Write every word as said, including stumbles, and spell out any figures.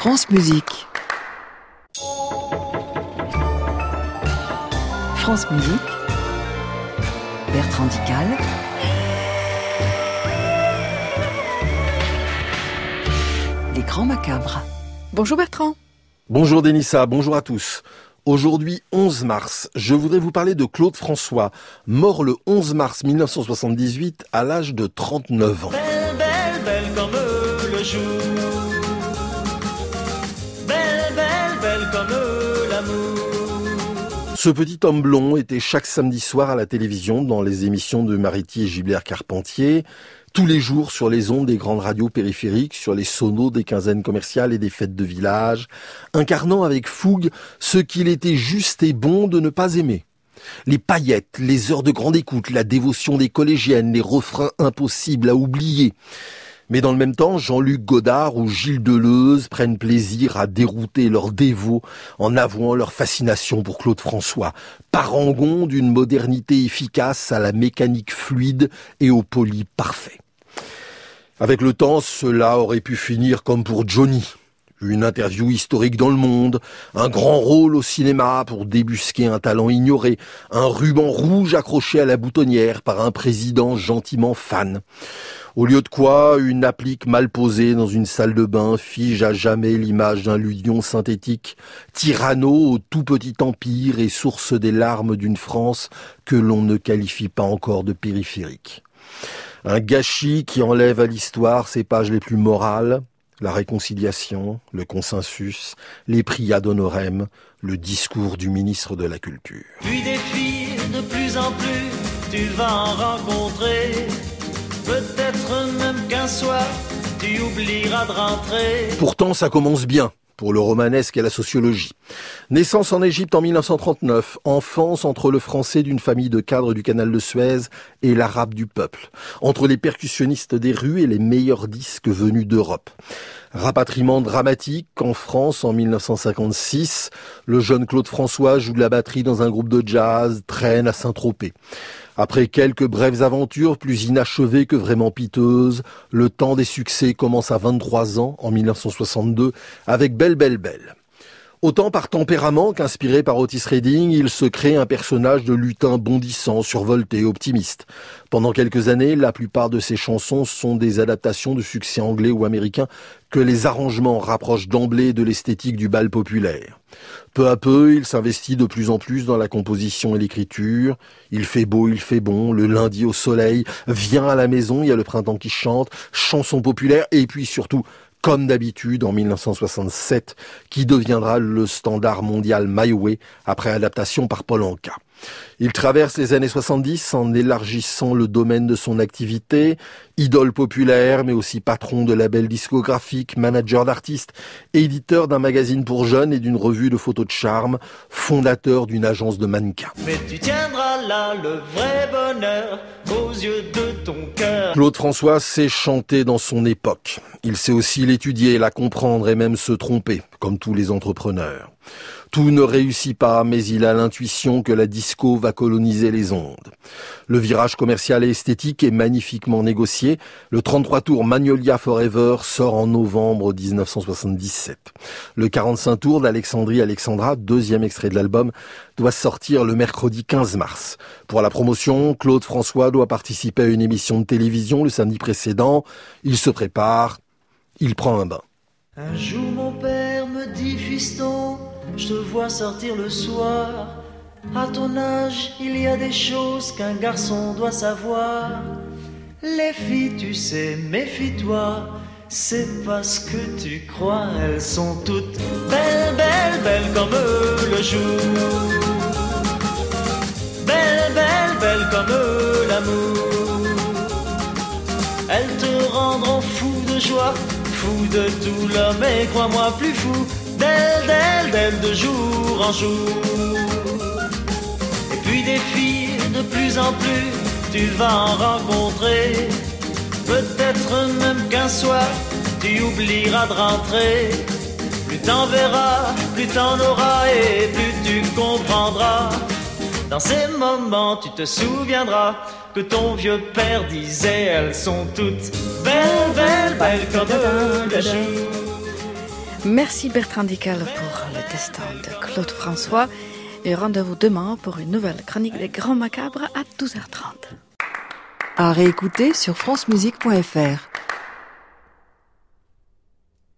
France Musique. France Musique. Bertrand Dical. Les Grands Macabres. Bonjour Bertrand. Bonjour Dénissa, bonjour à tous. Aujourd'hui, onze mars, je voudrais vous parler de Claude François, mort le onze mars mille neuf cent soixante-dix-huit à l'âge de trente-neuf ans. Belle, belle, belle comme le jour. Belle, belle, belle comme l'amour. Ce petit homme blond était chaque samedi soir à la télévision dans les émissions de Mariti et Gilbert Carpentier, tous les jours sur les ondes des grandes radios périphériques, sur les sonos des quinzaines commerciales et des fêtes de village, incarnant avec fougue ce qu'il était juste et bon de ne pas aimer. Les paillettes, les heures de grande écoute, la dévotion des collégiennes, les refrains impossibles à oublier. Mais dans le même temps, Jean-Luc Godard ou Gilles Deleuze prennent plaisir à dérouter leurs dévots en avouant leur fascination pour Claude François, parangon d'une modernité efficace à la mécanique fluide et au poli parfait. Avec le temps, cela aurait pu finir comme pour Johnny. Une interview historique dans Le Monde, un grand rôle au cinéma pour débusquer un talent ignoré, un ruban rouge accroché à la boutonnière par un président gentiment fan. Au lieu de quoi, une applique mal posée dans une salle de bain fige à jamais l'image d'un lion synthétique, tyranno au tout petit empire et source des larmes d'une France que l'on ne qualifie pas encore de périphérique. Un gâchis qui enlève à l'histoire ses pages les plus morales, la réconciliation, le consensus, les prix ad honorem, le discours du ministre de la Culture. Puis des filles de plus en plus, tu vas en rencontrer. Peut-être même qu'un soir, tu oublieras de rentrer. Pourtant, ça commence bien pour le romanesque et la sociologie. Naissance en Égypte en mille neuf cent trente-neuf, enfance entre le français d'une famille de cadres du canal de Suez et l'arabe du peuple, entre les percussionnistes des rues et les meilleurs disques venus d'Europe. Rapatriement dramatique en France en mille neuf cent cinquante-six, le jeune Claude François joue de la batterie dans un groupe de jazz, traîne à Saint-Tropez. Après quelques brèves aventures plus inachevées que vraiment piteuses, le temps des succès commence à vingt-trois ans, en mille neuf cent soixante-deux, avec Belle, Belle, Belle. Autant par tempérament qu'inspiré par Otis Redding, il se crée un personnage de lutin bondissant, survolté, optimiste. Pendant quelques années, la plupart de ses chansons sont des adaptations de succès anglais ou américains que les arrangements rapprochent d'emblée de l'esthétique du bal populaire. Peu à peu, il s'investit de plus en plus dans la composition et l'écriture. Il fait beau, il fait bon, le lundi au soleil, viens à la maison, il y a le printemps qui chante, chansons populaires et puis surtout, comme d'habitude, en mille neuf cent soixante-sept, qui deviendra le standard mondial My Way après adaptation par Paul Anka. Il traverse les années soixante-dix en élargissant le domaine de son activité, idole populaire mais aussi patron de label discographique, manager d'artistes, éditeur d'un magazine pour jeunes et d'une revue de photos de charme, fondateur d'une agence de mannequins. Mais tu tiendras là le vrai bonheur aux yeux de ton cœur. Claude François sait chanter dans son époque. Il sait aussi l'étudier, la comprendre et même se tromper, comme tous les entrepreneurs. Tout ne réussit pas, mais il a l'intuition que la disco va coloniser les ondes. Le virage commercial et esthétique est magnifiquement négocié. Le trente-trois tours Magnolia Forever sort en novembre dix-neuf cent soixante-dix-sept. Le quarante-cinq tours d'Alexandrie Alexandra, deuxième extrait de l'album, doit sortir le mercredi quinze mars. Pour la promotion, Claude François doit participer à une émission de télévision le samedi précédent. Il se prépare, il prend un bain. Un jour mon père me dit, fiston, je te vois sortir le soir. À ton âge, il y a des choses qu'un garçon doit savoir. Les filles, tu sais, méfie-toi. C'est parce que tu crois, elles sont toutes belles, belles, belles comme le jour. Belles, belles, belles comme l'amour. Elles te rendront fou de joie, fou de tout l'homme, et crois-moi plus fou d'elle, d'elle, d'elle de jour en jour. Et puis des filles de plus en plus, tu vas en rencontrer. Peut-être même qu'un soir, tu oublieras de rentrer. Plus t'en verras, plus t'en auras et plus tu comprendras. Dans ces moments, tu te souviendras que ton vieux père disait, elles sont toutes belles, belles, belles comme le jour. Merci Bertrand Dical pour le destin de Claude François. Et rendez-vous demain pour une nouvelle chronique des Grands Macabres à douze heures trente. À réécouter sur francemusique point f r.